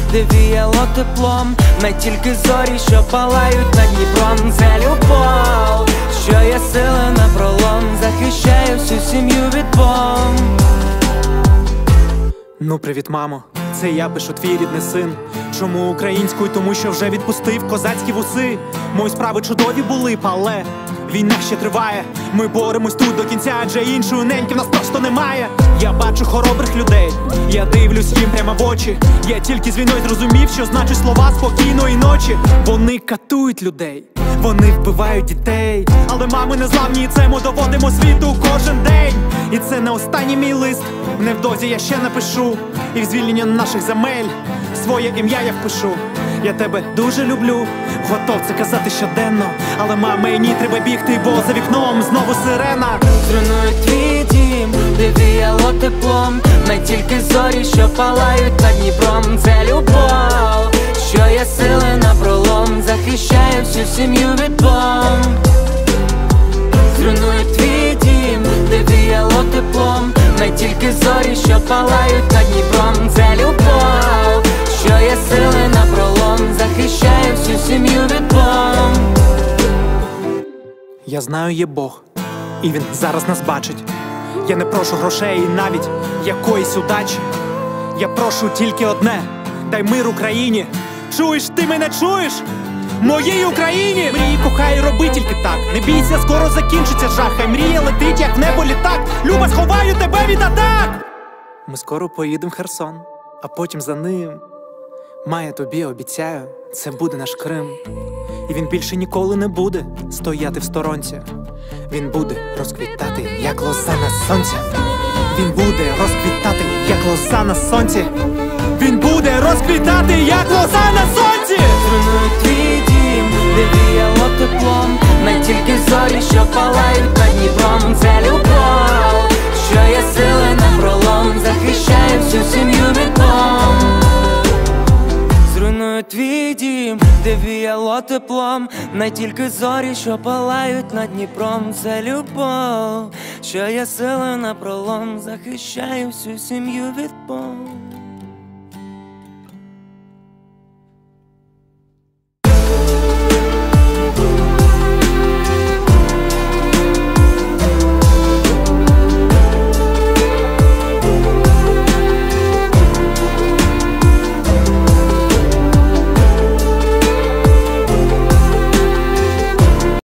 де віяло теплом, не тільки зорі, що палають над Дніпром. Це любов, що є сили напролом, захищає всю сім'ю від бомб. Ну привіт, мамо, це я пишу, твій рідний син. Чому українською? Тому що вже відпустив козацькі вуси. Мої справи чудові були, але війна ще триває. Ми боремось тут до кінця, адже іншої неньки в нас просто немає. Я бачу хоробрих людей, я дивлюсь їм прямо в очі. Я тільки з війною зрозумів, що значить слова спокійної ночі. Вони катують людей, вони вбивають дітей, але мами не зламні, і це ми доводимо світу кожен день. І це не останній мій лист, невдовзі я ще напишу. І в звільнення наших земель своє ім'я я впишу. Я тебе дуже люблю, готов це казати щоденно, але мені треба бігти, бо за вікном знову сирена. Зруйнують твій дім, де віяло теплом, не тільки зорі, що палають над Дніпром. Це любов, що є сили напролом, захищає всю сім'ю від бомб. Зруйнують твій дім, де віяло теплом, не тільки зорі, що палають над Дніпром. Це любов, що є сили напролом, захищає всю сім'ю від бомб. Я знаю, є Бог, і Він зараз нас бачить. Я не прошу грошей і навіть якоїсь удачі. Я прошу тільки одне: дай мир Україні. Чуєш, ти мене чуєш? Моїй Україні! Мрії, кохай, роби тільки так. Не бійся, скоро закінчиться жах. Хай мрія летить, як в небо літак. Люба, сховаю тебе від атак! Ми скоро поїдемо в Херсон, а потім за ним. Має тобі, обіцяю, це буде наш Крим. І він більше ніколи не буде стояти в сторонці. Він буде розквітати, як лоза на сонці. Він буде розквітати, як лоза на сонці. Він буде розквітати, як лоза на сонці. Зруйнують твій дім, де віяло теплом, не тільки зорі, що палають над Дніпром. Це любов, що є сили напролом, захищає всю сім'ю від бомб. Зруйнують твій дім, де віяло теплом, не тільки зорі, що палають над Дніпром. Це любов, що є сили напролом, захищає всю сім'ю від бомб.